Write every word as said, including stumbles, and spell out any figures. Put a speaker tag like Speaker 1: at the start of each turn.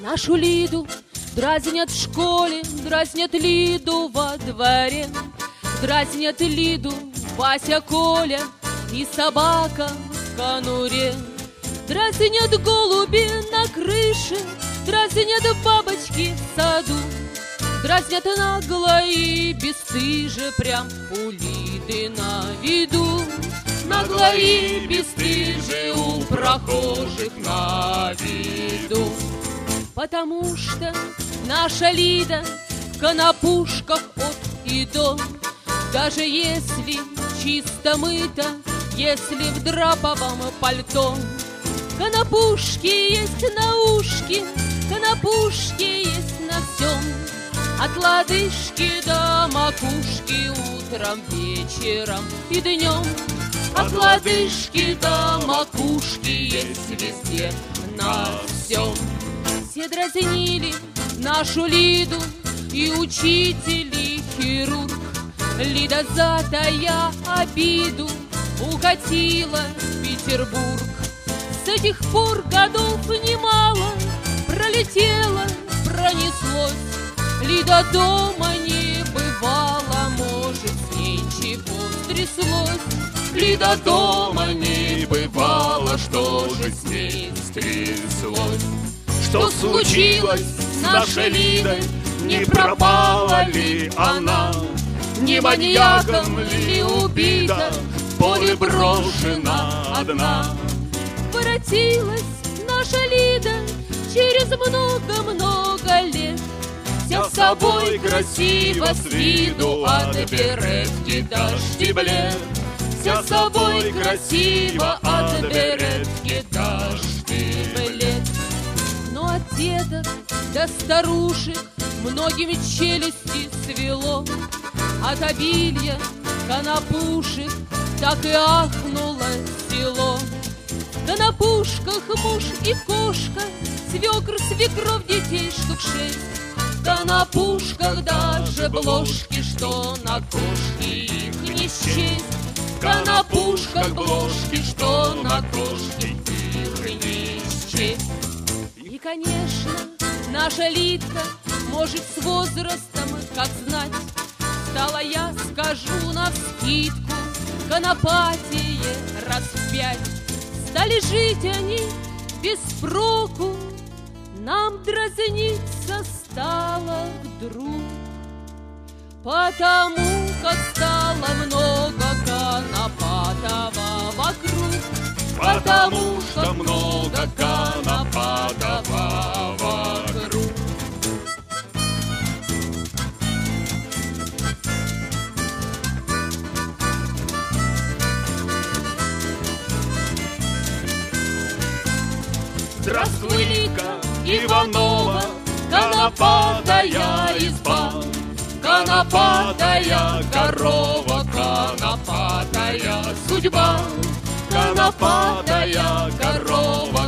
Speaker 1: Нашу Лиду дразнят в школе, дразнят Лиду во дворе, дразнят Лиду Вася, Коля и собака в конуре. Дразнят голуби на крыше, дразнят бабочки в саду, дразнят нагло и бесстыже прям у Лиды на виду. Нагло и бесстыже у прохожих на виду. Потому что наша Лида в конопушках от и до, даже если чисто мыта, если в драповом пальто. Конопушки есть на ушки, конопушки есть на всем, от лодыжки до макушки, утром, вечером и днем. От лодыжки до макушки есть везде, на всем. Все дразнили нашу Лиду, и учитель, и хирург. Лида, затая обиду, укатила в Петербург. С этих пор годов немало пролетело, пронеслось. Лида дома не бывала, может, с ней чего стряслось. Лида дома не бывала, что же с ней стряслось? Что случилось с нашей Лидой? Не пропала ли она? Не маньяком ли убита? В поле брошена одна. Воротилась наша Лида через много-много лет, вся с собой красиво с виду, от беретки до штиблет. Вся с собой красиво, от беретки до штиблет. Но от дедов до старушек многим челюсти свело, от обилья конопушек так и ахнуло село. В конопушках муж и кошка, свекр, свекров, детей штук шесть. В конопушках даже бложки, что на кошке их не счесть. В конопушках бложки, что на кошке их не счесть. И, конечно, наша Лидка может с возрастом, как знать, стала, я скажу навскидку, конопатее раз в пять. Стали жить они без спроку, нам дразниться стало вдруг, потому как стало много конопатого вокруг. Потому что много конопатого вокруг. Здравствуй, Лика Иванова, конопатая изба, конопатая корова, конопатая судьба, конопатая корова,